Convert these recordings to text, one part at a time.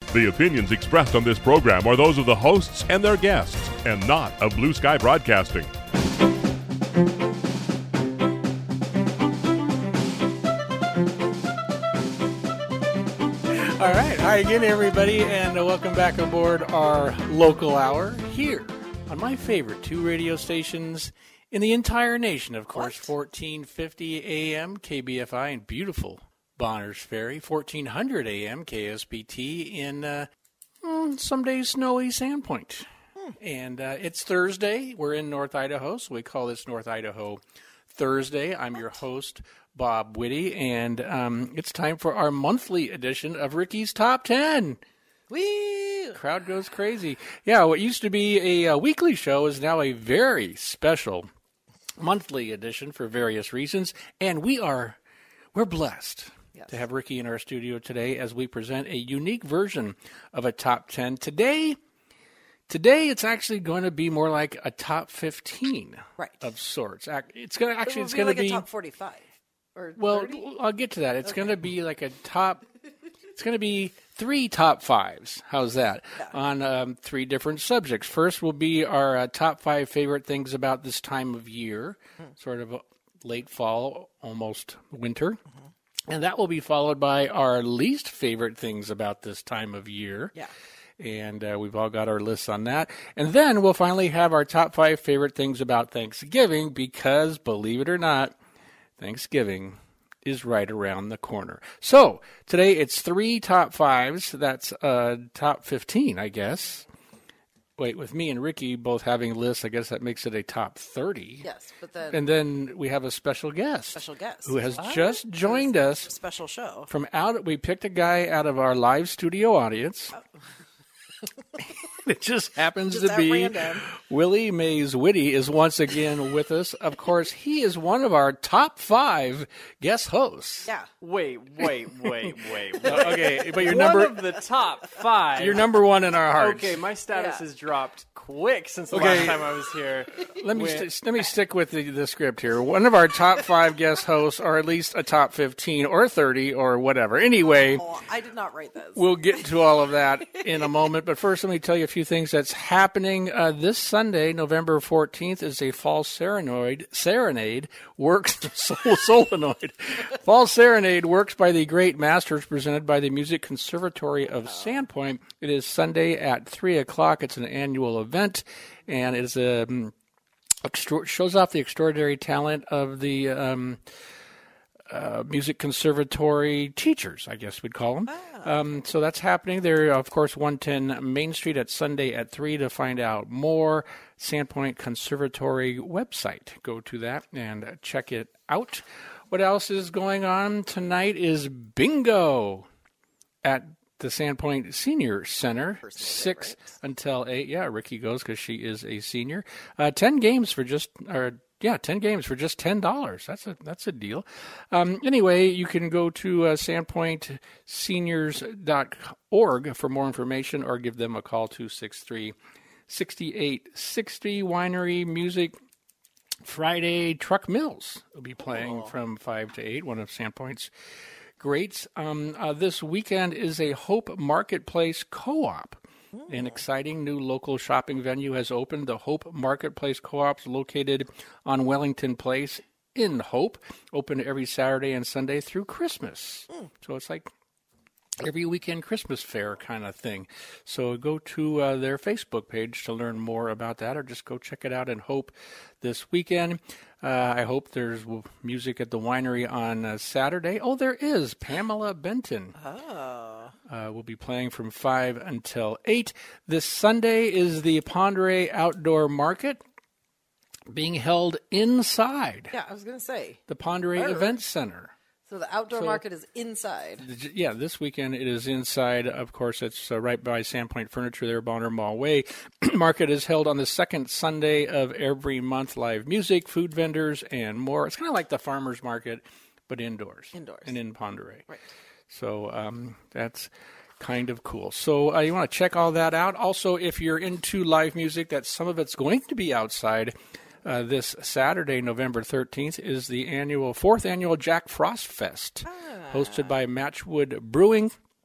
The opinions expressed on this program are those of the hosts and their guests, and not of Blue Sky Broadcasting. All right. Hi again, everybody, and welcome back aboard our local hour here on my favorite two radio stations in the entire nation, of course, 1450 AM KBFI in beautiful Bonners Ferry, 1400 AM KSBT in some days snowy Sandpoint. And it's Thursday. We're in North Idaho, so we call this North Idaho Thursday. I'm your host, Bob Whitty, and it's time for our monthly edition of Ricky's Top 10. Woo! Crowd goes crazy. Yeah, what used to be a weekly show is now a very special monthly edition for various reasons, and we're blessed to have Ricky in our studio today as we present a unique version of a top 10. Today it's actually going to be more like a top 15 of sorts. It's going to be a top 45 or 30? Well, I'll get to that. It's going to be like a top. It's going to be 3 top 5s. How's that? On 3 different subjects. First will be our top 5 favorite things about this time of year, sort of late fall, almost winter. And that will be followed by our least favorite things about this time of year. Yeah. And we've all got our lists on that. And then we'll finally have our top 5 favorite things about Thanksgiving because, believe it or not, Thanksgiving is right around the corner. So today it's 3 top 5s. That's top 15, I guess. Wait, with me and Ricky both having lists, I guess that makes it a top 30. Yes, but then... And then we have a special guest. Who has What? just joined us. Special show. We picked a guy out of our live studio audience. It just happens to be random. Willie Mays Whitty is once again with us. Of course, he is one of our top 5 guest hosts. Yeah. Wait. Okay, but One of the top 5. You're number 1 in our hearts. Okay, my status Yeah. has dropped quick since the Okay. last time I was here. Let me stick with the script here. One of our top 5 guest hosts, or at least a top 15 or 30 or whatever. Anyway, I did not write this. we'll get to all of that in a moment. But first, let me tell you a few things that's happening. This Sunday, November 14th, is a Fall Serenade works solenoid. Fall Serenade works by the great masters presented by the Music Conservatory of Sandpoint. It is Sunday at 3 o'clock. It's an annual event, and it is shows off the extraordinary talent of the Music Conservatory teachers, I guess we'd call them. So that's happening there, of course, 110 Main Street at Sunday at 3 to find out more. Sandpoint Conservatory website. Go to that and check it out. What else is going on tonight is bingo at the Sandpoint Senior Center, 6 until 8. Yeah, Ricky goes because she is a senior. 10 games for just $10. That's a deal. Anyway, you can go to sandpointseniors.org for more information or give them a call, 263-6860. Winery Music Friday. Truck Mills will be playing from 5 to 8, one of Sandpoint's greats. This weekend is a Hope Marketplace Co-op. An exciting new local shopping venue has opened. The Hope Marketplace Co-op is located on Wellington Place in Hope. Open every Saturday and Sunday through Christmas. So it's like every weekend Christmas fair kind of thing. So go to their Facebook page to learn more about that, or just go check it out in Hope this weekend. I hope there's music at the winery on Saturday. Oh, there is. Pamela Benton. Will be playing from 5 until 8. This Sunday is the Pondere Outdoor Market being held inside. Yeah, I was going to say. The Pondere Event Center. So the outdoor market is inside. Yeah, this weekend it is inside. Of course, it's right by Sandpoint Furniture there, Bonner Mall Way. Market is held on the second Sunday of every month. Live music, food vendors, and more. It's kind of like the farmer's market, but indoors. And in Pondere. Right. So that's kind of cool. So you want to check all that out. Also, if you're into live music, that some of it's going to be outside. This Saturday, November 13th, is the 4th annual Jack Frost Fest, hosted by Matchwood Brewing.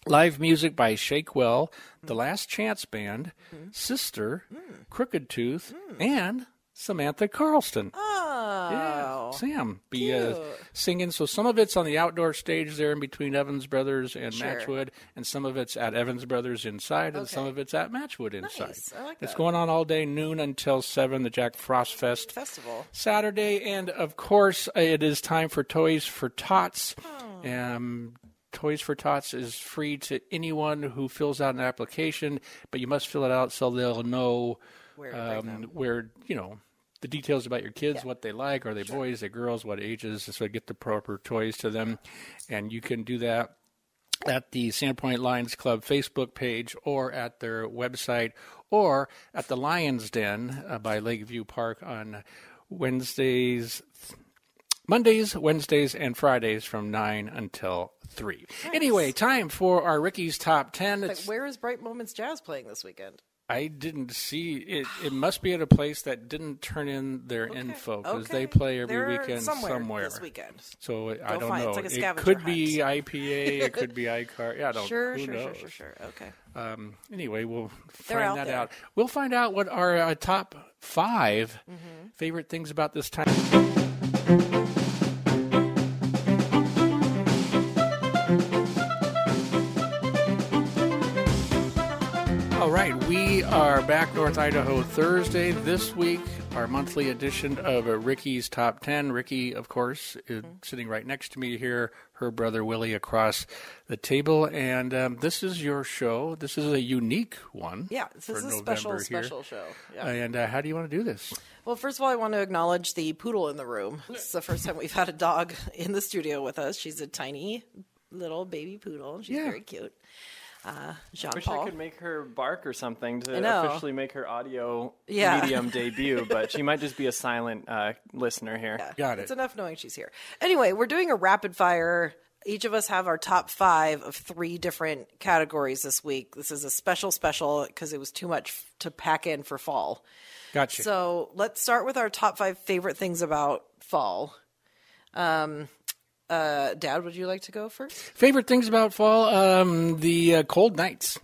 Live music by Shakewell, The Last Chance Band, Sister, Crooked Tooth, and Samantha Carlston. Oh. Yeah, Sam be Cute. singing. So some of it's on the outdoor stage there in between Evans Brothers and Sure. Matchwood, and some of it's at Evans Brothers inside, and some Okay. of it's at Matchwood inside. Nice. I like It's that. going on all day, noon until 7, the Jack Frost Fest. Festival. Saturday, and of course, it is time for Toys for Tots. Toys for Tots is free to anyone who fills out an application, but you must fill it out so they'll know Where to bring them. where, the details about your kids, what they like, are they boys, are they girls, what ages, so get the proper toys to them. And you can do that at the Sandpoint Lions Club Facebook page or at their website or at the Lions Den by Lakeview Park on Mondays, Wednesdays, and Fridays from 9 until 3. Anyway, time for our Ricky's Top 10. Like, where is Bright Moments Jazz playing this weekend? I didn't see it. It must be at a place that didn't turn in their info because they play every They're weekend somewhere. this weekend. So I don't find it. know. It's like a It scavenger could be hunt. IPA. It could be iCar. Yeah, I don't. Sure. Who knows? Okay. Anyway, we'll They're find out that there. out. We'll find out what our top 5 Mm-hmm. favorite things about this time. All right, we are back North Idaho Thursday. This week, our monthly edition of Ricky's Top 10. Ricky, of course, is sitting right next to me here, her brother Willie across the table. And this is your show. This is a unique one. Yeah, this is for a November special show. Yeah. And how do you want to do this? Well, first of all, I want to acknowledge the poodle in the room. It's the first time we've had a dog in the studio with us. She's a tiny little baby poodle. She's very cute. Jean Wish Paul. I could make her bark or something I to know. officially make her audio Yeah. medium debut, but she might just be a silent listener here. Yeah, Got it. It's enough knowing she's here. Anyway, we're doing a rapid fire. Each of us have our top 5 of 3 different categories this week. This is a special because it was too much to pack in for fall. Gotcha. So let's start with our top 5 favorite things about fall. Dad, would you like to go first? Favorite things about fall? The cold nights.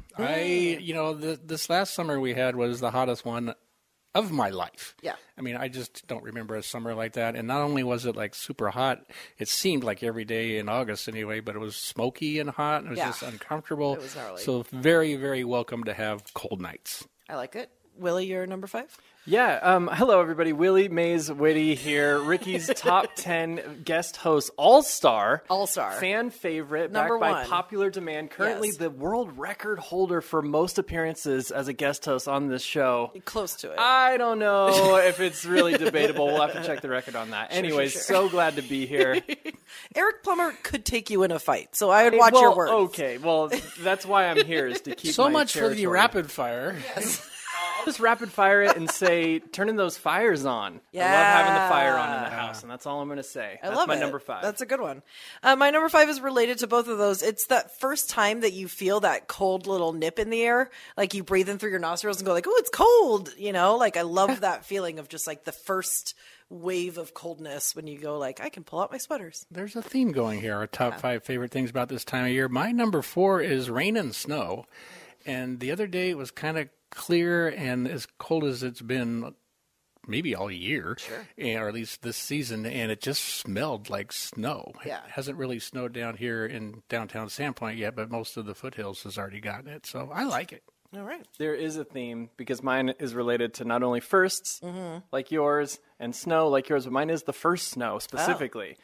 This last summer we had was the hottest one of my life. Yeah. I mean, I just don't remember a summer like that. And not only was it like super hot, it seemed like every day in August anyway, but it was smoky and hot and it was Yeah. just uncomfortable. It was gnarly. So very, very welcome to have cold nights. I like it. Willie, you're number 5? Yeah, hello everybody. Willie Mays Whitty here. Ricky's top 10 guest host, All-Star. All-Star. Fan favorite, Number backed by 1. popular demand. Currently Yes. the world record holder for most appearances as a guest host on this show. Close to it. I don't know if it's really debatable. We'll have to check the record on that. Anyways, sure. so glad to be here. Eric Plummer could take you in a fight, so I would watch your words. Okay, well, that's why I'm here, is to keep So my much for the territory. rapid fire. I'll just rapid fire it and say, turning those fires on. I love having the fire on in the house, and that's all I'm going to say. I That's love my it. number 5. That's a good one. My number 5 is related to both of those. It's that first time that you feel that cold little nip in the air, like you breathe in through your nostrils and go like, "Oh, it's cold," Like I love that feeling of just like the first wave of coldness when you go like, "I can pull out my sweaters." There's a theme going here. Our top 5 favorite things about this time of year. My number 4 is rain and snow. And the other day it was kind of clear and as cold as it's been maybe all year, or at least this season, and it just smelled like snow. Yeah. It hasn't really snowed down here in downtown Sandpoint yet, but most of the foothills has already gotten it. So I like it. All right. There is a theme, because mine is related to not only firsts, like yours, and snow like yours, but mine is the first snow specifically.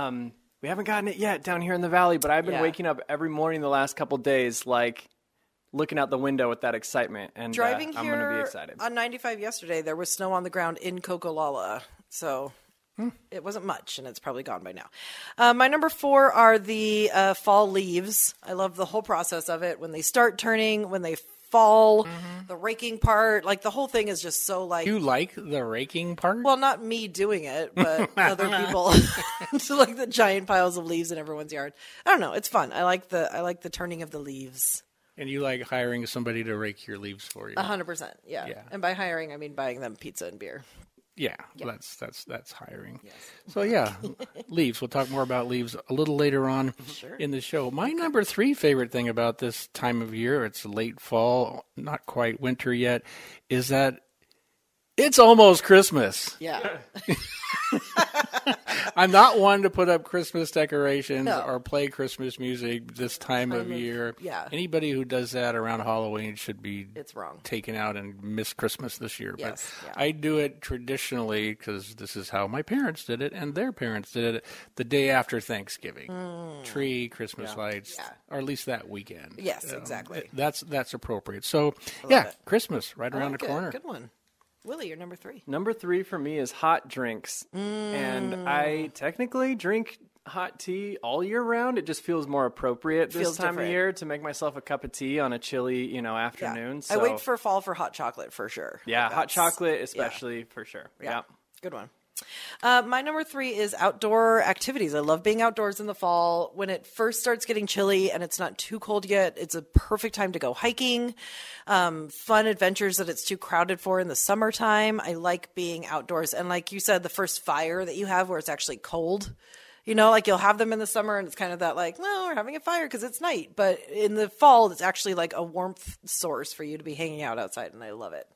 We haven't gotten it yet down here in the valley, but I've been Yeah. waking up every morning the last couple days, like looking out the window with that excitement, and Driving I'm going to be here excited. on 95 yesterday, there was snow on the ground in Cocolala, so it wasn't much, and it's probably gone by now. My number 4 are the fall leaves. I love the whole process of it. When they start turning, when they fall, the raking part, like the whole thing is just so like... You like the raking part? Well, not me doing it, but other people. So like the giant piles of leaves in everyone's yard. I don't know. It's fun. I like the turning of the leaves. And you like hiring somebody to rake your leaves for you. 100%. Yeah. Yeah. And by hiring, I mean buying them pizza and beer. Yeah, that's hiring. Yes. So yeah, leaves. We'll talk more about leaves a little later on in the show. My number 3 favorite thing about this time of year, it's late fall, not quite winter yet, is that it's almost Christmas. Yeah. I'm not one to put up Christmas decorations or play Christmas music this time of year. Yeah. Anybody who does that around Halloween should be It's wrong. taken out and miss Christmas this year. Yes, But yeah. I do it traditionally because this is how my parents did it and their parents did it the day after Thanksgiving. Tree, Christmas lights, or at least that weekend. Yes, exactly. That's appropriate. So, yeah, it. Christmas right I around like the it. corner. Good one. Willie, you're number 3. Number 3 for me is hot drinks. And I technically drink hot tea all year round. It just feels more appropriate this Feels time different. of year to make myself a cup of tea on a chilly, afternoon. So, I wait for fall for hot chocolate for sure. hot That's- chocolate especially for sure. Yeah. Yeah. Good one. My number 3 is outdoor activities. I love being outdoors in the fall. When it first starts getting chilly and it's not too cold yet, it's a perfect time to go hiking. Fun adventures that it's too crowded for in the summertime. I like being outdoors. And like you said, the first fire that you have where it's actually cold. Like you'll have them in the summer and it's kind of that like, well, we're having a fire because it's night. But in the fall, it's actually like a warmth source for you to be hanging out outside. And I love it.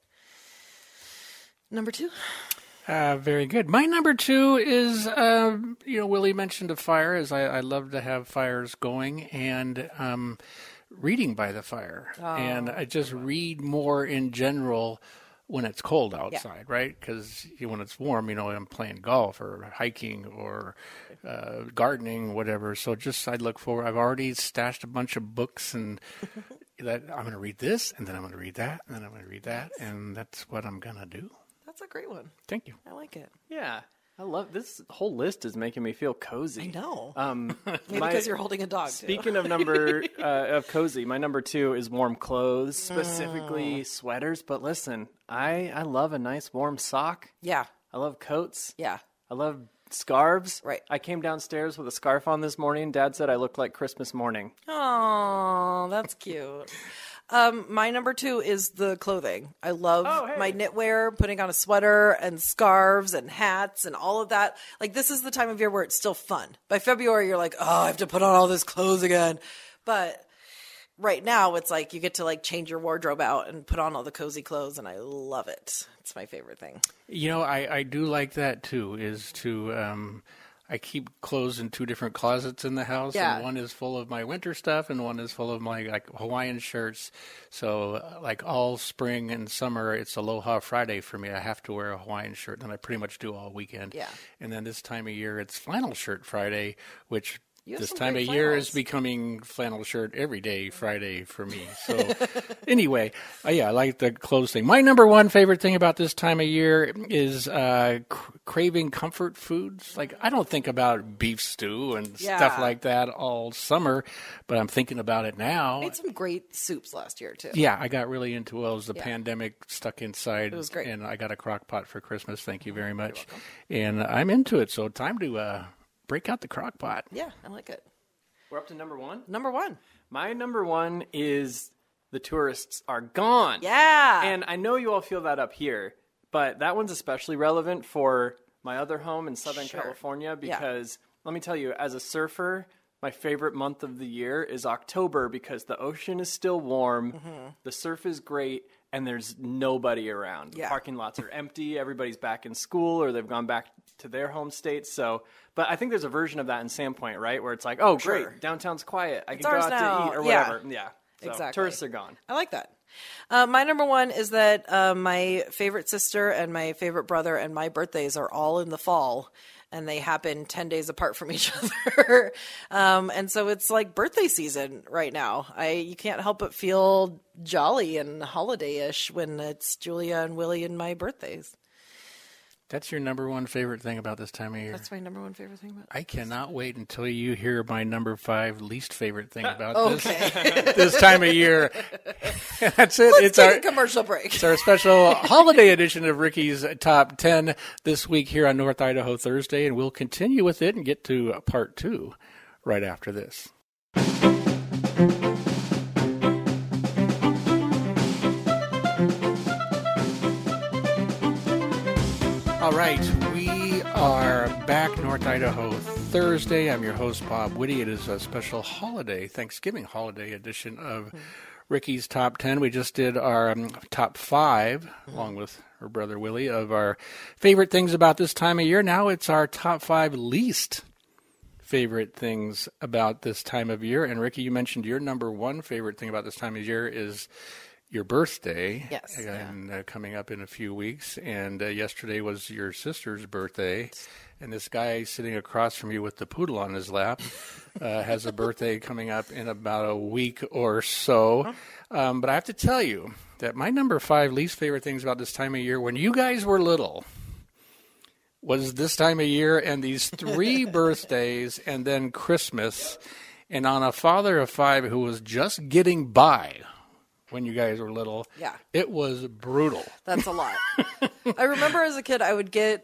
Number 2. Very good. My number 2 is, Willie mentioned a fire, as I love to have fires going, and reading by the fire. And I just read more in general when it's cold outside, right? Because when it's warm, I'm playing golf or hiking or gardening, whatever. So I look forward. I've already stashed a bunch of books and that I'm going to read this, and then I'm going to read that, and then I'm going to read that, and that's what I'm going to do. That's a great one. Thank you. I like it. Yeah. I love this whole list is making me feel cozy. I know. Maybe because you're holding a dog. Speaking of of cozy, my number 2 is warm clothes, specifically sweaters. But listen, I love a nice warm sock. Yeah. I love coats. Yeah. I love scarves. Right. I came downstairs with a scarf on this morning. Dad said I looked like Christmas morning. Oh, that's cute. My number 2 is the clothing. I love my knitwear, putting on a sweater and scarves and hats and all of that. Like, this is the time of year where it's still fun. By February, you're like, oh, I have to put on all this clothes again. But right now, it's like you get to like change your wardrobe out and put on all the cozy clothes, and I love it. It's my favorite thing. I do like that too, is to I keep clothes in 2 different closets in the house, and one is full of my winter stuff, and one is full of my like Hawaiian shirts. So like all spring and summer, it's Aloha Friday for me. I have to wear a Hawaiian shirt, and I pretty much do all weekend. Yeah. And then this time of year, it's flannel shirt Friday, which this some time of great year flannels. is becoming flannel shirt every day Friday for me. So anyway, I like the clothes thing. My number 1 favorite thing about this time of year is craving comfort foods. Like, I don't think about beef stew and stuff like that all summer, but I'm thinking about it now. I made some great soups last year, too. Yeah, I got really into it. It was the pandemic, stuck inside. It was great. And I got a crock pot for Christmas. Thank you very much. And I'm into it. So time to break out the crock pot. Yeah, I like it. We're up to number 1? Number 1. My number 1 is the tourists are gone. Yeah. And I know you all feel that up here, but that one's especially relevant for my other home in Southern California because let me tell you, as a surfer, my favorite month of the year is October because the ocean is still warm, the surf is great, and there's nobody around. Yeah. Parking lots are empty, everybody's back in school or they've gone back to their home states. So, but I think there's a version of that in Sandpoint, right? Where it's like, oh, great, downtown's quiet. I can go ours out now. to eat or Yeah. whatever. Yeah. So Exactly. tourists are gone. I like that. My number 1 is that my favorite sister and my favorite brother and my birthdays are all in the fall, and they happen 10 days apart from each other. And so it's like birthday season right now. You can't help but feel jolly and holiday-ish when it's Julia and Willie and my birthdays. That's your number 1 favorite thing about this time of year? That's my number 1 favorite thing about it. I cannot wait until you hear my number 5 least favorite thing about this time of year. That's it. Let's take a commercial break. It's our special holiday edition of Ricky's Top 10 this week here on North Idaho Thursday, and we'll continue with it and get to part 2 right after this. All right, we are back, North Idaho, Thursday. I'm your host, Bob Whitty. It is a special holiday, Thanksgiving holiday edition of Ricky's Top 10. We just did our top 5, along with her brother Willie, of our favorite things about this time of year. Now it's our top 5 least favorite things about this time of year. And Ricky, you mentioned your number 1 favorite thing about this time of year is your birthday. Yes. And coming up in a few weeks. And yesterday was your sister's birthday. And this guy sitting across from you with the poodle on his lap has a birthday coming up in about a week or so. But I have to tell you that my number 5 least favorite things about this time of year, when you guys were little, was this time of year and these 3 birthdays and then Christmas. And on a father of 5 who was just getting by when you guys were little, it was brutal. That's a lot. I remember as a kid, I would get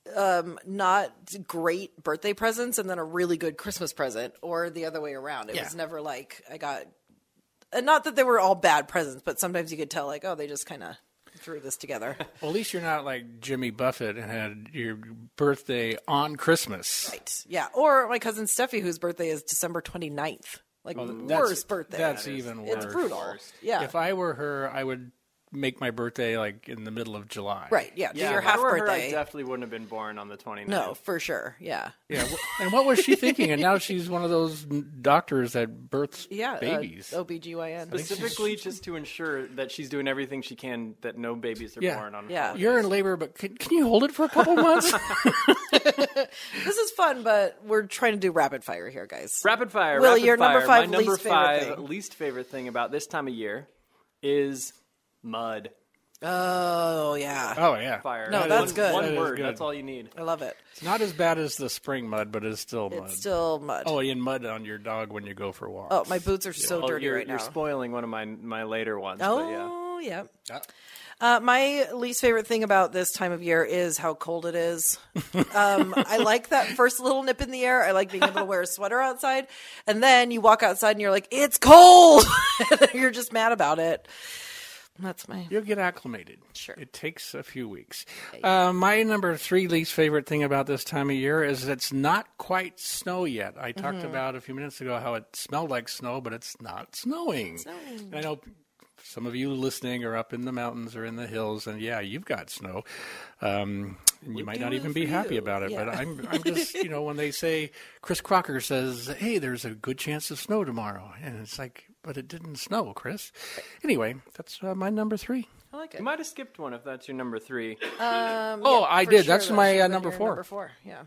not great birthday presents and then a really good Christmas present, or the other way around. It was never like I got, and not that they were all bad presents, but sometimes you could tell like, oh, they just kind of threw this together. Well, at least you're not like Jimmy Buffett and had your birthday on Christmas. Right. Yeah. Or my cousin Steffi, whose birthday is December 29th. Like, worst birthday. That's even worse. It's brutal. Yeah. If I were her, I would make my birthday like in the middle of July. Right, yeah. Do your if I half were her, birthday. I definitely wouldn't have been born on the 29th. No, for sure. Yeah. Yeah. And what was she thinking? And now she's one of those doctors that births babies. OBGYN. Specifically just to ensure that she's doing everything she can that no babies are born on. Yeah. You're in labor, but can you hold it for a couple months? This is fun, but we're trying to do rapid fire here, guys. Rapid fire. Will, rapid your fire. number 5 My least number favorite 5 thing. least favorite thing about this time of year is mud. Oh, yeah. Oh, yeah. Fire. No, that's good. One That is word. good. That's all you need. I love it. It's not as bad as the spring mud, but it's still mud. It's still mud. Oh, and mud on your dog when you go for walks. Oh, my boots are so dirty you're, right now. You're spoiling one of my later ones. But yeah. Oh, yeah. My least favorite thing about this time of year is how cold it is. I like that first little nip in the air. I like being able to wear a sweater outside. And then you walk outside and you're like, it's cold. And you're just mad about it. That's my... You'll get acclimated. Sure. It takes a few weeks. My number 3 least favorite thing about this time of year is it's not quite snow yet. I talked about a few minutes ago how it smelled like snow, but it's not snowing. And I know some of you listening are up in the mountains or in the hills, and you've got snow. You might not even be happy about it, but I'm just, when they say, Chris Crocker says, hey, there's a good chance of snow tomorrow. And it's like, but it didn't snow, Chris. Anyway, that's my number 3. I like it. You might have skipped one if that's your number 3. I did. Sure, that's my your number 4. Number 4, yeah.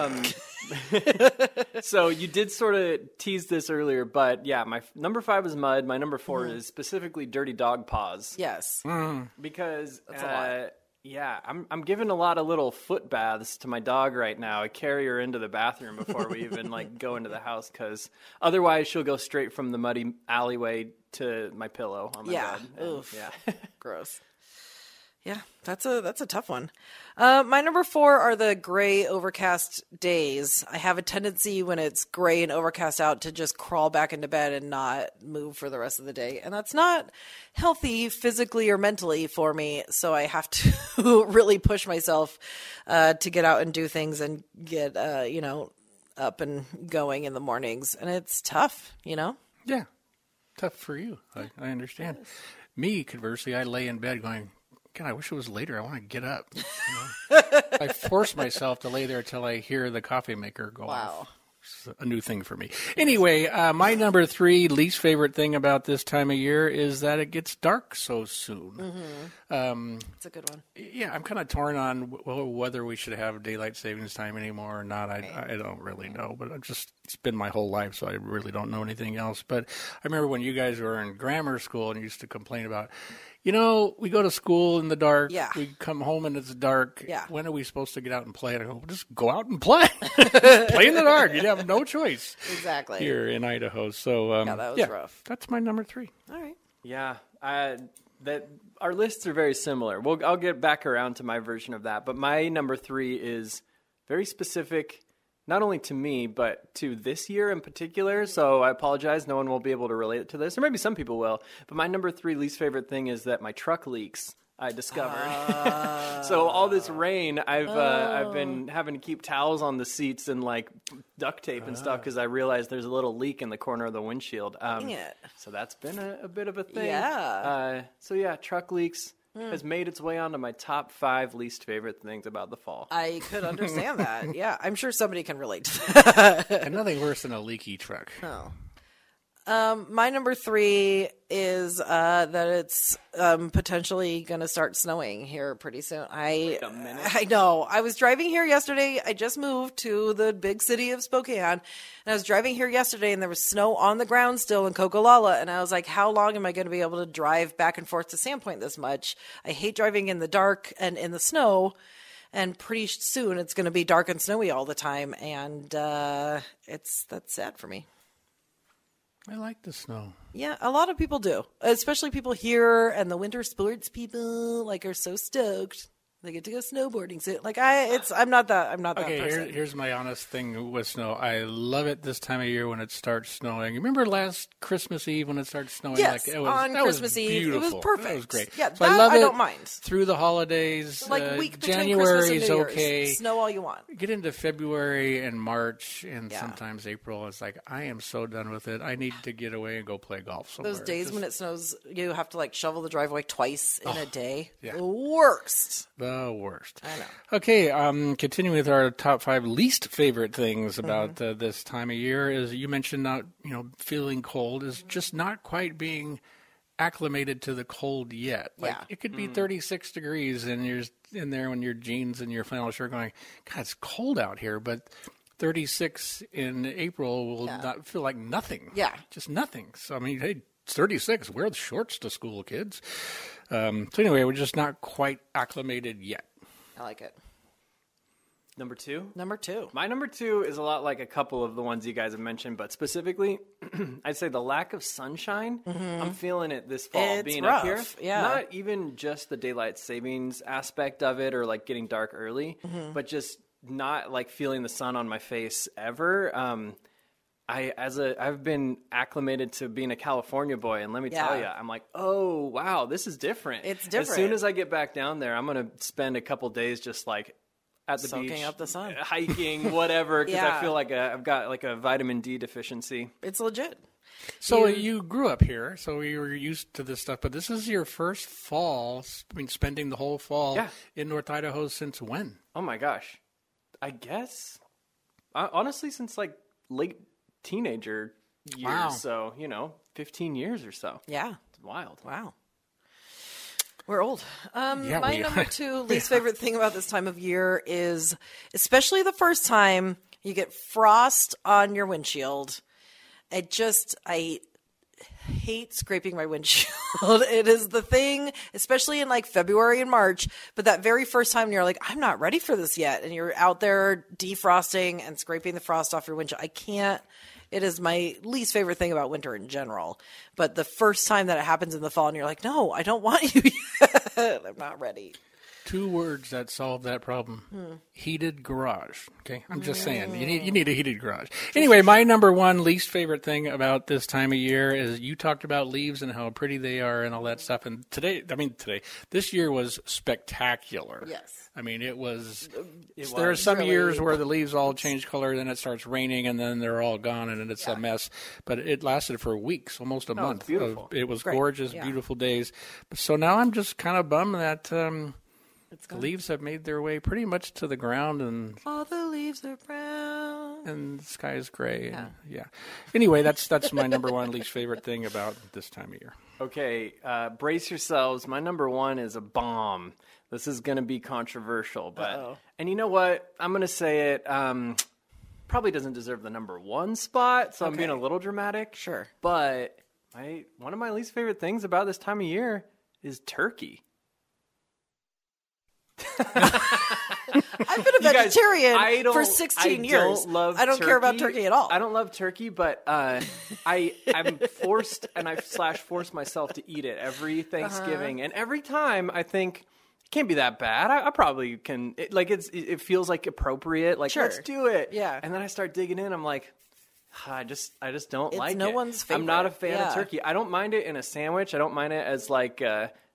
So you did sort of tease this earlier, but my number 5 is mud. My number 4 is specifically dirty dog paws. Yes. Because That's a lot. I'm giving a lot of little foot baths to my dog right now. I carry her into the bathroom before we even go into the house, because otherwise she'll go straight from the muddy alleyway to my pillow on my bed. Oof. Yeah. Gross. Yeah, that's a tough one. My number 4 are the gray, overcast days. I have a tendency when it's gray and overcast out to just crawl back into bed and not move for the rest of the day. And that's not healthy physically or mentally for me. So I have to really push myself to get out and do things and get, up and going in the mornings. And it's tough, Yeah. Tough for you. I understand. Me, conversely, I lay in bed going, God, I wish it was later. I want to get up. I force myself to lay there till I hear the coffee maker go off. It's a new thing for me. Anyway, my number 3 least favorite thing about this time of year is that it gets dark so soon. It's a good one. Yeah, I'm kind of torn on whether we should have daylight savings time anymore or not. I don't really know, but it's been my whole life, so I really don't know anything else. But I remember when you guys were in grammar school and you used to complain about, we go to school in the dark. Yeah. We come home and it's dark. Yeah. When are we supposed to get out and play? And I go, well, just go out and play. Play in the dark. You'd have no choice. Exactly. Here in Idaho. So, that was rough. That's my number 3. All right. Yeah. That our lists are very similar. I'll get back around to my version of that. But my number 3 is very specific, not only to me, but to this year in particular. So I apologize. No one will be able to relate to this, or maybe some people will. But my number 3 least favorite thing is that my truck leaks I discovered. So all this rain, I've been having to keep towels on the seats and like duct tape and stuff because I realized there's a little leak in the corner of the windshield. Dang it. So that's been a bit of a thing. Yeah. Truck leaks has made its way onto my top 5 least favorite things about the fall. I could understand that. Yeah, I'm sure somebody can relate to that. And nothing worse than a leaky truck. Oh. My number 3 is that it's potentially going to start snowing here pretty soon. Wait a minute. I know. I was driving here yesterday. I just moved to the big city of Spokane, and I was driving here yesterday, and there was snow on the ground still in Coquilala, and I was like, how long am I going to be able to drive back and forth to Sandpoint this much? I hate driving in the dark and in the snow. And pretty soon it's going to be dark and snowy all the time, and that's sad for me. I like the snow. Yeah, a lot of people do, especially people here and the winter sports people. Like, are so stoked they get to go snowboarding. So, like, I'm not that person. Here's my honest thing with snow. I love it this time of year when it starts snowing. Remember last Christmas Eve when it started snowing? Yes, on Christmas Eve, it was perfect. That was great. Yeah, so I love it. I don't mind. Through the holidays, like week between January Christmas and is New Year's. okay. Snow all you want. Get into February and March and sometimes April. It's like, I am so done with it. I need to get away and go play golf somewhere. Those days when it snows, you have to like shovel the driveway twice in a day. Yeah. The worst. The worst. I know. Okay, continuing with our top 5 least favorite things about this time of year is you mentioned not, feeling cold is just not quite being acclimated to the cold yet. Like it could be 36 degrees and you're in there in your jeans and your flannel shirt going, God, it's cold out here, but 36 in April will not feel like nothing. Yeah. Just nothing. So, I mean, hey, it's 36. Wear the shorts to school, kids. So anyway, we're just not quite acclimated yet. I like it. Number 2? Number 2. My number 2 is a lot like a couple of the ones you guys have mentioned, but specifically, I'd say the lack of sunshine. I'm feeling it this fall, It's being rough, up here. yeah. Not even just the daylight savings aspect of it or like getting dark early, but just not like feeling the sun on my face ever. I've been acclimated to being a California boy, and let me tell you, I'm like, oh wow, this is different. It's different. As soon as I get back down there, I'm gonna spend a couple days just like at the Soaking beach, up the sun, hiking, whatever, because I feel like I've got like a vitamin D deficiency. It's legit. So you grew up here, so you were used to this stuff, but this is your first fall, spending the whole fall in North Idaho since when? Oh my gosh. I guess, honestly, since like late teenager years. Wow. So, 15 years or so. Yeah. It's wild. Wow. We're old. Yeah, my we number are. 2 least favorite thing about this time of year is, especially the first time you get frost on your windshield. I hate scraping my windshield. It is the thing, especially in like February and March. But that very first time you're like, I'm not ready for this yet. And you're out there defrosting and scraping the frost off your windshield. I can't. It is my least favorite thing about winter in general. But the first time that it happens in the fall and you're like, no, I don't want you yet. I'm not ready. 2 words that solve that problem. Heated garage. Okay, I'm just saying. You need a heated garage. Anyway, my number 1 least favorite thing about this time of year is you talked about leaves and how pretty they are and all that stuff. And this year was spectacular. Yes. I mean, it was. There are some really years where the leaves all change color, then it starts raining, and then they're all gone, and it's a mess. But it lasted for weeks, almost a month. It's beautiful. It was Great. gorgeous, beautiful days. So now I'm just kind of bummed that the leaves have made their way pretty much to the ground, and all the leaves are brown. and the sky is gray. And, Anyway, that's my number 1 least favorite thing about this time of year. Okay, brace yourselves. My number 1 is a bomb. This is going to be controversial, but and you know what? I'm going to say it. Probably doesn't deserve the number 1 spot, so I'm being a little dramatic. Sure, but one of my least favorite things about this time of year is turkey. I've been a vegetarian for 16 years. I don't care about turkey at all. I don't love turkey, but I'm forced, and I force myself to eat it every Thanksgiving. And every time I think, it can't be that bad. I probably can. It feels like appropriate. Like, let's do it. Yeah. And then I start digging in. I'm like, I just don't like it. No one's favorite. I'm not a fan of turkey. I don't mind it in a sandwich. I don't mind it as like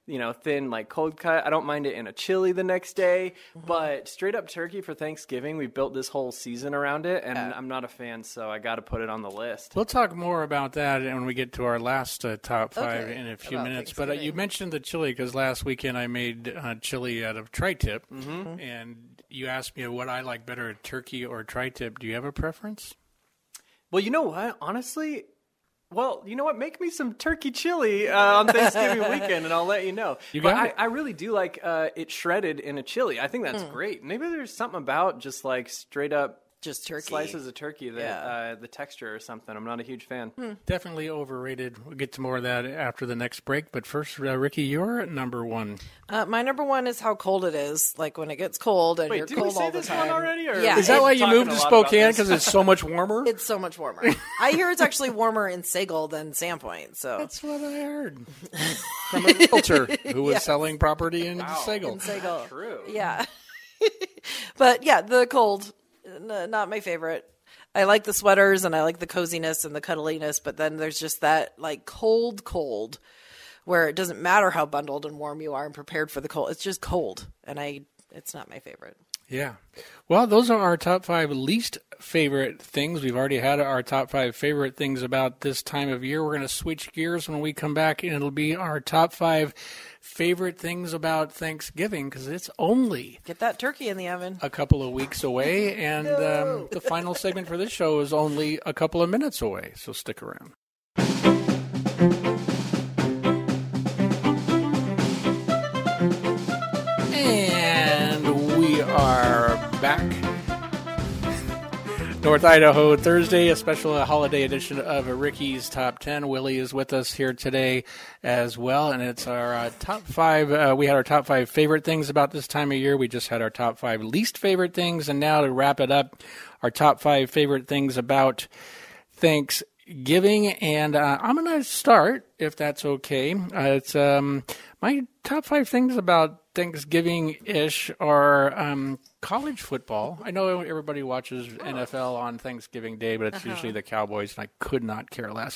thin, like cold cut. I don't mind it in a chili the next day, but straight up turkey for Thanksgiving, we've built this whole season around it, and I'm not a fan, so I got to put it on the list. We'll talk more about that when we get to our last top five in a few minutes. But you mentioned the chili because last weekend I made chili out of tri-tip, and you asked me what I like better, turkey or tri-tip. Do you have a preference? Well, you know what? Honestly... Well, you know what? Make me some turkey chili on Thanksgiving weekend, and I'll let you know. I really do like it shredded in a chili. I think that's great. Maybe there's something about just like straight up just turkey slices of turkey that the texture or something. I'm not a huge fan. Definitely overrated. We'll get to more of that after the next break. But first, Ricky, you're number one. My number one is how cold it is. Like when it gets cold and you're cold all the time. Wait, did we say this one already? Or yeah. Is that why you moved to Spokane? Because it's so much warmer? It's so much warmer. I hear it's actually warmer in Sagal than Sandpoint. So that's what I heard from a realtor who was selling property in Sagal. In Sagal. True. Yeah. But yeah, the cold, not my favorite. I like the sweaters and I like the coziness and the cuddliness, but then there's just that like cold where it doesn't matter how bundled and warm you are and prepared for the cold. It's just cold, and it's not my favorite. Yeah. Well, those are our top 5 least favorite things. We've already had our top 5 favorite things about this time of year. We're going to switch gears when we come back, and it'll be our top 5 favorite things about Thanksgiving, because it's only... Get that turkey in the oven. ...a couple of weeks away, and the final segment for this show is only a couple of minutes away, so stick around. And we are back. North Idaho Thursday, a special holiday edition of Ricky's Top 10. Willie is with us here today as well, and it's our top 5. We had our top 5 favorite things about this time of year. We just had our top 5 least favorite things, and now to wrap it up, our top 5 favorite things about Thanksgiving. And I'm going to start, if that's okay. It's my top 5 things about Thanksgiving-ish are college football. I know everybody watches NFL on Thanksgiving Day, but it's usually the Cowboys, and I could not care less.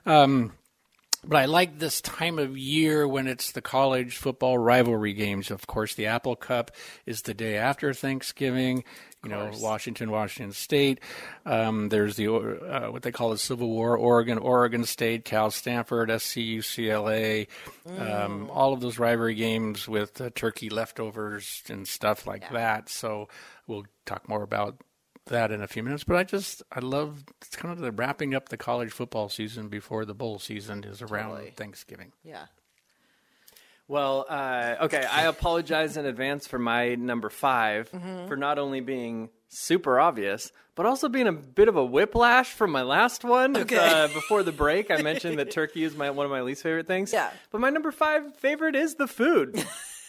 But I like this time of year when it's the college football rivalry games. Of course, the Apple Cup is the day after Thanksgiving. You know, Washington State. There's the what they call the Civil War, Oregon State, Cal Stanford, SC UCLA. All of those rivalry games with turkey leftovers and stuff like that. So we'll talk more about that in a few minutes, but I love it's kind of the wrapping up the college football season before the bowl season is around Thanksgiving. Yeah. Well, okay, I apologize in advance for my number 5 for not only being super obvious, but also being a bit of a whiplash from my last one. Okay. Before the break, I mentioned that turkey is one of my least favorite things. Yeah. But my number 5 favorite is the food.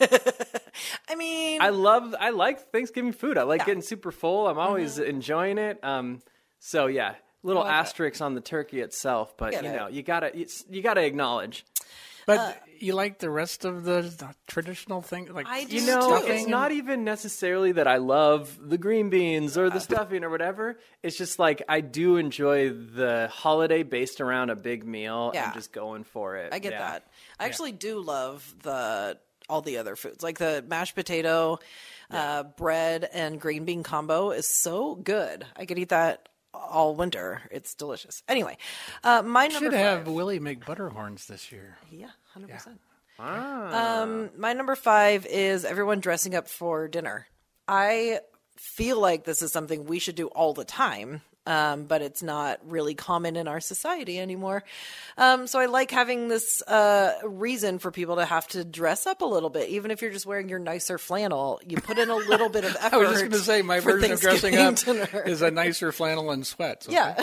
I mean, I like Thanksgiving food. I like getting super full. I'm always enjoying it. So yeah, little asterisks on the turkey itself, but you gotta acknowledge. But you like the rest of the traditional thing, like I do it's not even necessarily that I love the green beans or the stuffing or whatever. It's just like I do enjoy the holiday based around a big meal and just going for it. I get that. I actually do love all the other foods, like the mashed potato, bread, and green bean combo is so good. I could eat that all winter. It's delicious. Anyway, my number 5. Should have Willie make butterhorns this year. Yeah, 100%. Ah. My number 5 is everyone dressing up for dinner. I feel like this is something we should do all the time. But it's not really common in our society anymore. So I like having this reason for people to have to dress up a little bit. Even if you're just wearing your nicer flannel, you put in a little bit of effort. I was just going to say, my version of dressing up dinner is a nicer flannel and sweats. Okay? Yeah.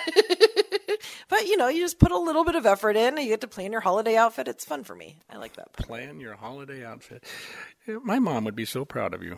But, you just put a little bit of effort in and you get to plan your holiday outfit. It's fun for me. I like that part. Plan your holiday outfit. My mom would be so proud of you.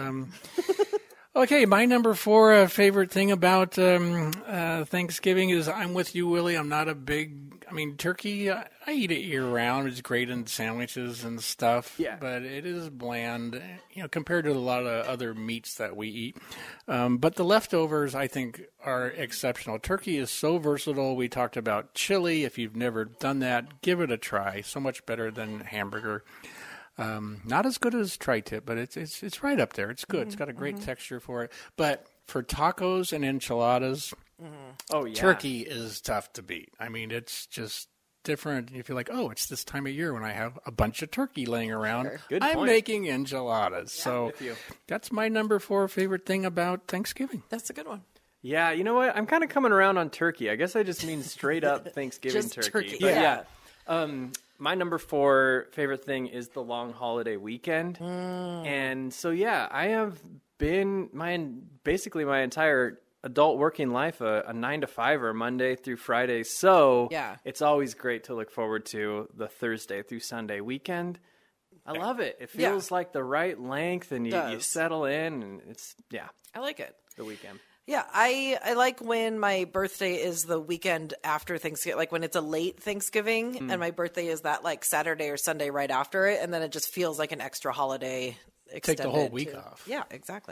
Okay, my number 4 favorite thing about Thanksgiving is I'm with you, Willie. I'm not a big I mean, turkey, I eat it year-round. It's great in sandwiches and stuff. Yeah. But it is bland, compared to a lot of other meats that we eat. But the leftovers, I think, are exceptional. Turkey is so versatile. We talked about chili. If you've never done that, give it a try. So much better than hamburger. Not as good as tri-tip, but it's right up there. It's good. It's got a great texture for it. But for tacos and enchiladas, Oh, yeah. turkey is tough to beat. I mean, it's just different. You feel like, oh, it's this time of year when I have a bunch of turkey laying around. Good I'm point. making enchiladas. So with you. that's my number 4 favorite thing about Thanksgiving. That's a good one. Yeah, you know what? I'm kind of coming around on turkey. I guess I just mean straight up Thanksgiving Just turkey. turkey. But Yeah. my number 4 favorite thing is the long holiday weekend. And so, yeah, I have been basically my entire adult working life a 9-to-5er Monday through Friday. So Yeah. it's always great to look forward to the Thursday through Sunday weekend. I love it. It feels like the right length, and you Does. settle in, and it's, I like it. the weekend. Yeah, I like when my birthday is the weekend after Thanksgiving, like when it's a late Thanksgiving and my birthday is that like Saturday or Sunday right after it, and then it just feels like an extra holiday. Take the whole extended week to- off. Yeah, exactly.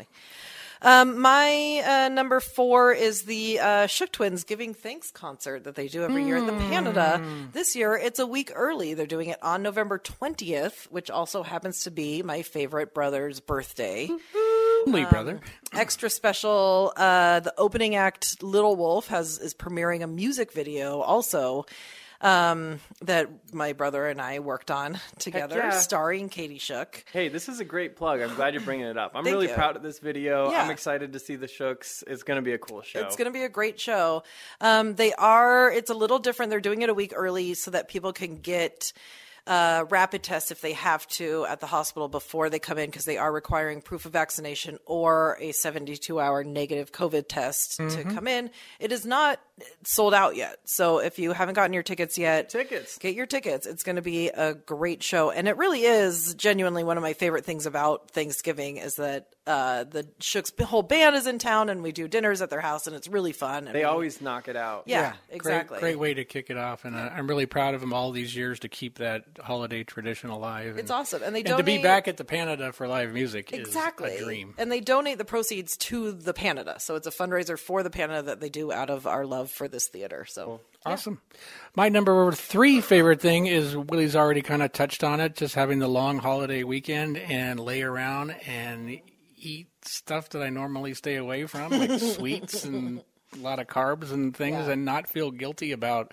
My number 4 is the Shook Twins Giving Thanks concert that they do every year at the Canada. This year, it's a week early. They're doing it on November 20th, which also happens to be my favorite brother's birthday. Only brother. Extra special, the opening act, Little Wolf, is premiering a music video also that my brother and I worked on together, yeah. starring Katie Shook. Hey, this is a great plug. I'm glad you're bringing it up. I'm Thank really you. proud of this video. Yeah. I'm excited to see the Shooks. It's going to be a cool show. It's going to be a great show. It's a little different. They're doing it a week early so that people can get rapid tests if they have to at the hospital before they come in, because they are requiring proof of vaccination or a 72-hour negative COVID test to come in. It is not sold out yet. So if you haven't gotten your tickets yet, get your tickets. It's going to be a great show. And it really is genuinely one of my favorite things about Thanksgiving is that the Shook's whole band is in town and we do dinners at their house and it's really fun. And They always knock it out. Yeah, exactly. Great way to kick it off. And I'm really proud of them all these years to keep that holiday tradition alive. It's awesome. And to be back at the Panada for live music is a dream. And they donate the proceeds to the Panada. So it's a fundraiser for the Panada that they do out of our love for this theater. So Awesome. My number 3 favorite thing is Willie's already kind of touched on it, just having the long holiday weekend and lay around and eat stuff that I normally stay away from, like sweets and a lot of carbs and things, and not feel guilty about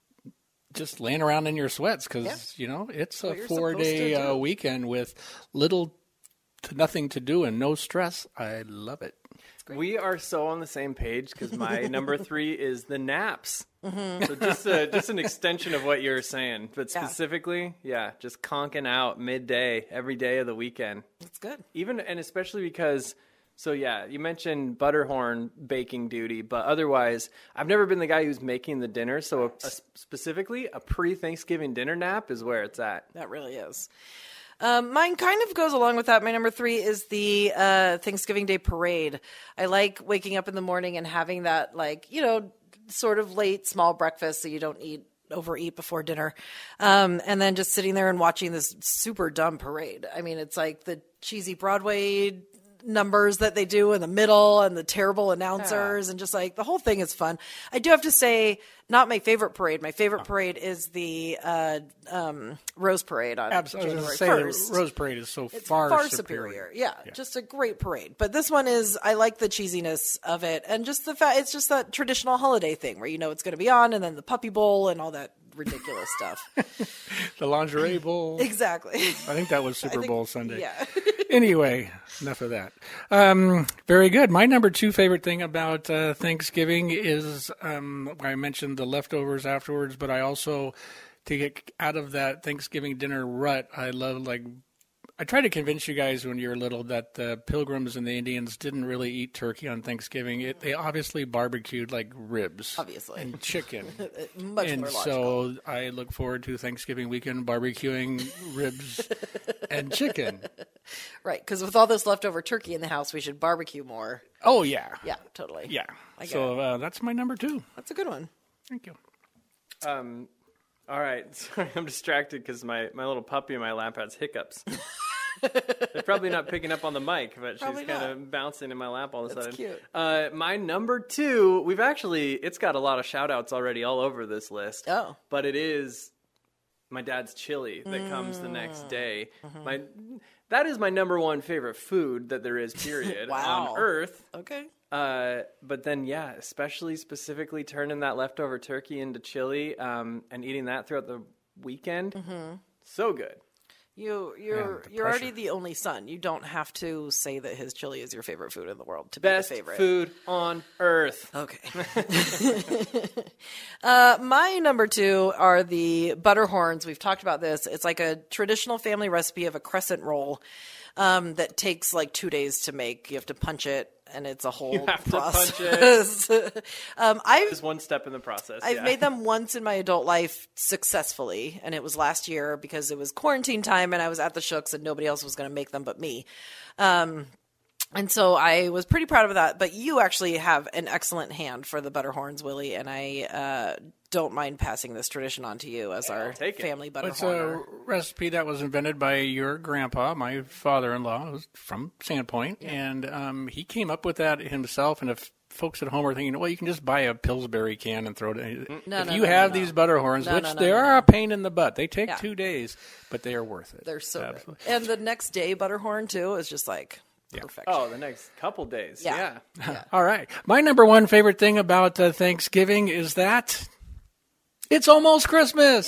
just laying around in your sweats because, it's a 4-day weekend with little to nothing to do and no stress. I love it. We are so on the same page because my number 3 is the naps. So just an extension of what you were saying, but specifically, just conking out midday every day of the weekend. It's good. And especially because, you mentioned Butterhorn baking duty, but otherwise, I've never been the guy who's making the dinner. So specifically, a pre-Thanksgiving dinner nap is where it's at. That really is. Mine kind of goes along with that. My number 3 is the Thanksgiving Day parade. I like waking up in the morning and having that, sort of late small breakfast so you don't overeat before dinner. And then just sitting there and watching this super dumb parade. I mean, it's like the cheesy Broadway numbers that they do in the middle and the terrible announcers and just like the whole thing is fun. I do have to say, not my favorite parade. My favorite parade is the Rose Parade on January 1st. Rose Parade is It's far superior. Yeah, just a great parade. But this one is, I like the cheesiness of it and just the fact it's just that traditional holiday thing where it's going to be on, and then the Puppy Bowl and all that ridiculous stuff. The lingerie bowl. Exactly. I think that was Super Bowl Sunday. Yeah. Anyway, enough of that. Very good. My number 2 favorite thing about Thanksgiving is I mentioned the leftovers afterwards, but I also, to get out of that Thanksgiving dinner rut, I love I tried to convince you guys when you were little that the Pilgrims and the Indians didn't really eat turkey on Thanksgiving. They obviously barbecued ribs, Obviously. and chicken. Much And more logical. so I look forward to Thanksgiving weekend barbecuing ribs and chicken. Right, because with all this leftover turkey in the house, we should barbecue more. Oh, yeah. Yeah, totally. Yeah. I get So that's my number 2. That's a good one. Thank you. All right. Sorry, I'm distracted because my little puppy in my lap has hiccups. They're probably not picking up on the mic, but Probably she's kind of bouncing in my lap all of a sudden. That's cute. My number 2, it's got a lot of shout-outs already all over this list. Oh. But it is my dad's chili that comes the next day. That is my number 1 favorite food that there is, period, Wow. on Earth. Okay. But then, specifically turning that leftover turkey into chili and eating that throughout the weekend. So good. You're already the only son. You don't have to say that his chili is your favorite food in the world to Best be the favorite. food on earth. Okay. My number 2 are the butter horns. We've talked about this. It's like a traditional family recipe of a crescent roll that takes like 2 days to make. You have to punch it, and it's a whole process. Just one step in the process. I've made them once in my adult life successfully, and it was last year because it was quarantine time and I was at the Shooks and nobody else was going to make them but me. And so I was pretty proud of that. But you actually have an excellent hand for the butter horns, Willie, and I don't mind passing this tradition on to you as our family butter horner. It's a recipe that was invented by your grandpa, my father-in-law, who's from Sandpoint, and he came up with that himself. And if folks at home are thinking, well, you can just buy a Pillsbury can and throw it in. If you have these butter horns, which they are a pain in the butt. They take 2 days, but they are worth it. They're so good. And the next day butter horn, too, is just like... perfect. Oh, the next couple days. Yeah. All right. My number 1 favorite thing about Thanksgiving is that it's almost Christmas.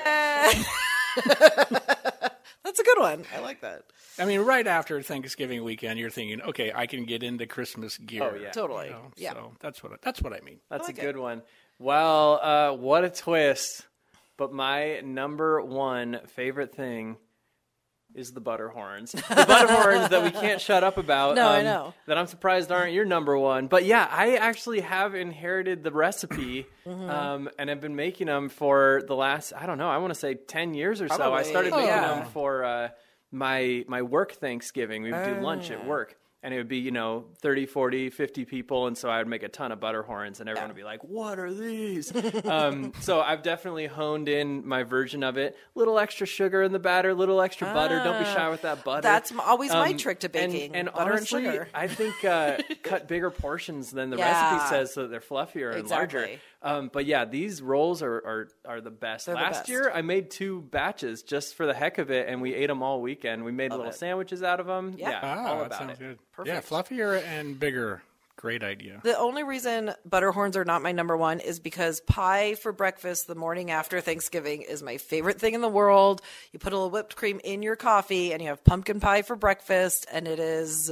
That's a good one. I like that. I mean, right after Thanksgiving weekend, you're thinking, okay, I can get into Christmas gear. Oh, yeah. Totally. You know? Yeah. So that's what I mean. That's a good one. Well, what a twist. But my number 1 favorite thing is the butter horns. The butter horns that we can't shut up about. No, I know. That I'm surprised aren't your number 1. But yeah, I actually have inherited the recipe and have been making them for the last, I don't know, I want to say 10 years or so. I started making them for my work Thanksgiving. We would do lunch at work. And it would be, 30, 40, 50 people. And so I would make a ton of butter horns and everyone would be like, what are these? So I've definitely honed in my version of it. Little extra sugar in the batter, little extra butter. Don't be shy with that butter. That's always my trick to baking. And butter honestly, and sugar. I think cut bigger portions than the recipe says so that they're fluffier and larger. But yeah, these rolls are the best. Last year, I made 2 batches just for the heck of it, and we ate them all weekend. We made little sandwiches out of them. Yeah, all about it. Good. Perfect. Yeah, fluffier and bigger. Great idea. The only reason butter horns are not my number 1 is because pie for breakfast the morning after Thanksgiving is my favorite thing in the world. You put a little whipped cream in your coffee, and you have pumpkin pie for breakfast, and it is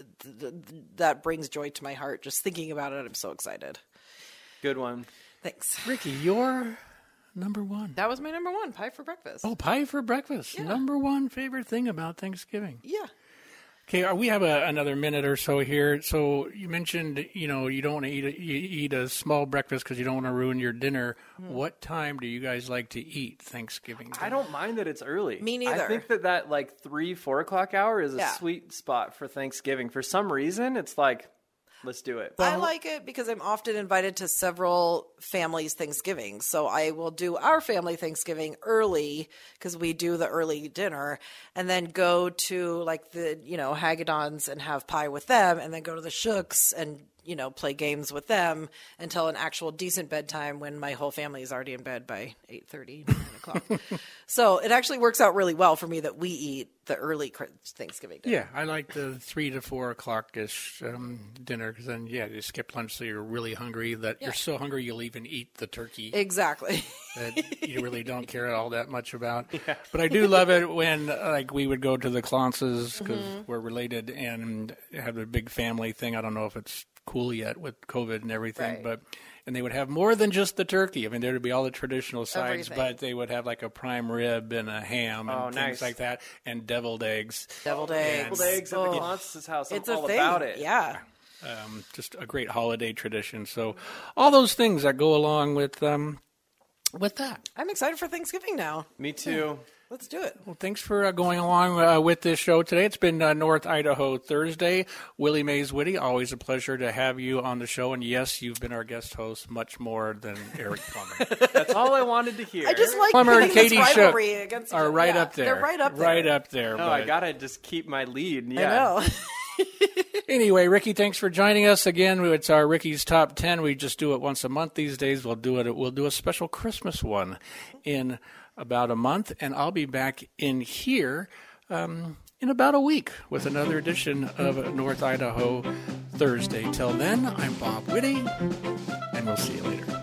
that brings joy to my heart. Just thinking about it, I'm so excited. Good one. Thanks. Ricky, your number 1. That was my number 1, pie for breakfast. Oh, pie for breakfast. Yeah. Number 1 favorite thing about Thanksgiving. Yeah. Okay, we have another minute or so here. So you mentioned, you don't want to eat a small breakfast because you don't want to ruin your dinner. What time do you guys like to eat Thanksgiving dinner? I don't mind that it's early. Me neither. I think that like 3-4 o'clock hour is a sweet spot for Thanksgiving. For some reason, it's like, let's do it. I like it because I'm often invited to several families' Thanksgiving. So I will do our family Thanksgiving early because we do the early dinner and then go to like the, Hagedons and have pie with them and then go to the Shooks and, play games with them until an actual decent bedtime when my whole family is already in bed by 8:30, 9 o'clock. So it actually works out really well for me that we eat the early Thanksgiving dinner. Yeah, I like the 3 to 4 o'clock-ish dinner because then, you skip lunch so you're really hungry that you're so hungry you'll even eat the turkey. Exactly. That you really don't care all that much about. Yeah. But I do love it when we would go to the Clances because we're related and have a big family thing. I don't know if it's cool yet with COVID and everything, and they would have more than just the turkey. I mean, there would be all the traditional sides, but they would have like a prime rib and a ham and things like that, and deviled eggs. Deviled eggs at the Clances' house. It's all a thing. About it. Yeah. Just a great holiday tradition. So all those things that go along with that. I'm excited for Thanksgiving now. Me too. Let's do it. Well, thanks for going along with this show today. It's been North Idaho Thursday. Willie Mays Witty, always a pleasure to have you on the show. And yes, you've been our guest host much more than Eric Plummer. That's all I wanted to hear. I just like Plummer and Katie Shook against are right up there. They're right up there. Right up there. No, I gotta just keep my lead. Yeah. I know. Anyway, Ricky, thanks for joining us again. It's our Ricky's Top 10. We just do it once a month these days. We'll do a special Christmas one in about a month, and I'll be back in here in about a week with another edition of North Idaho Thursday. Till then, I'm Bob Witty, and we'll see you later.